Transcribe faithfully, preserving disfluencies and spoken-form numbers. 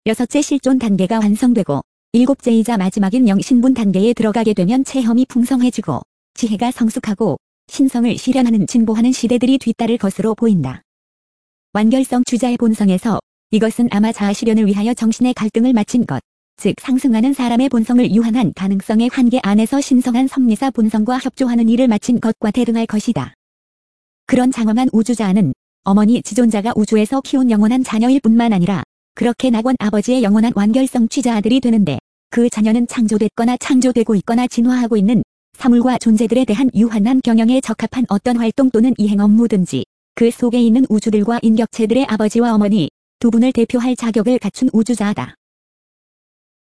여섯째 실존 단계가 완성되고 일곱째이자 마지막인 영신분 단계에 들어가게 되면 체험이 풍성해지고 지혜가 성숙하고 신성을 실현하는 진보하는 시대들이 뒤따를 것으로 보인다. 완결성 주자의 본성에서 이것은 아마 자아 실현을 위하여 정신의 갈등을 마친 것, 즉 상승하는 사람의 본성을 유한한 가능성의 한계 안에서 신성한 섭리사 본성과 협조하는 일을 마친 것과 대등할 것이다. 그런 장엄한 우주자아는 어머니 지존자가 우주에서 키운 영원한 자녀일 뿐만 아니라 그렇게 낙원 아버지의 영원한 완결성 취자아들이 되는데 그 자녀는 창조됐거나 창조되고 있거나 진화하고 있는 사물과 존재들에 대한 유한한 경영에 적합한 어떤 활동 또는 이행 업무든지 그 속에 있는 우주들과 인격체들의 아버지와 어머니 두 분을 대표할 자격을 갖춘 우주자아다.